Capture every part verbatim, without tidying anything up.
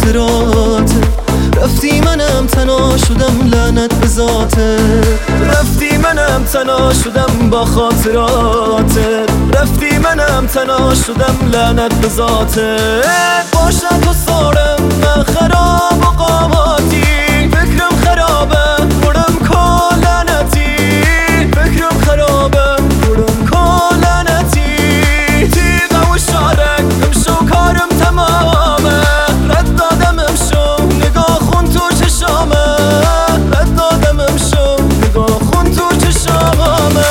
خاطرات. رفتی منم تنها شدم لعنت به ذاته. رفتی منم تنها شدم با خاطراتت. رفتی منم تنها شدم لعنت به ذاته. باشد تو سارم من خراب و قاماتی. فکرم خرابه برم کلنتی. فکرم خرابه برم کلنتی. تیغم و شارک امشو کارم تمامه. رد دادم امشو نگاه خون تو چشامه. رد دادم امشو نگاه خون تو چشامه.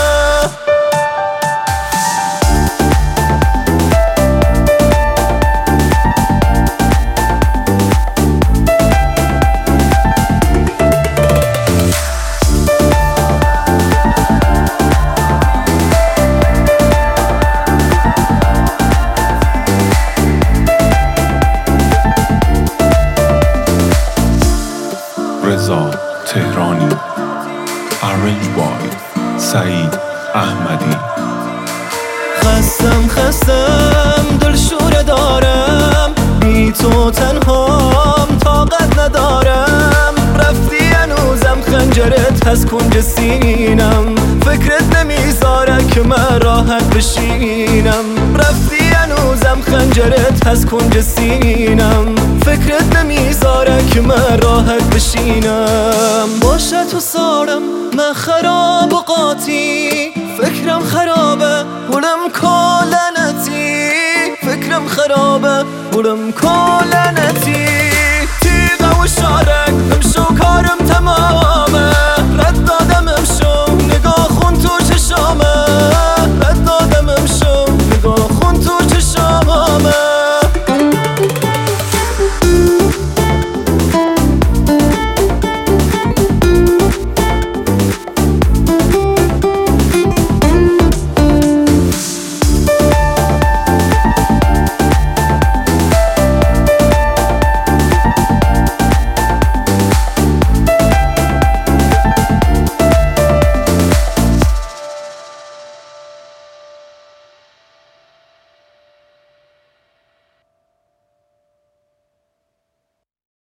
رضا تهرانی. Arranged by سعید احمدی. خستم خستم دل شوره دارم. بی تو تنهام طاقت ندارم. رفتی هنوزم خنجرت هست کنج سینم. فکرت نمیذاره که من راحت بشینم. رفتی هنوزم خنجرت هست کنج سینم. فکرت نمیذاره که من راحت بشینم. باشه تو سارم من خراب و قاطی. فکرم خرابه بولم کلنتی. فکرم خرابه بولم کلنتی. تیغم و شارک امشو کارم تمامه.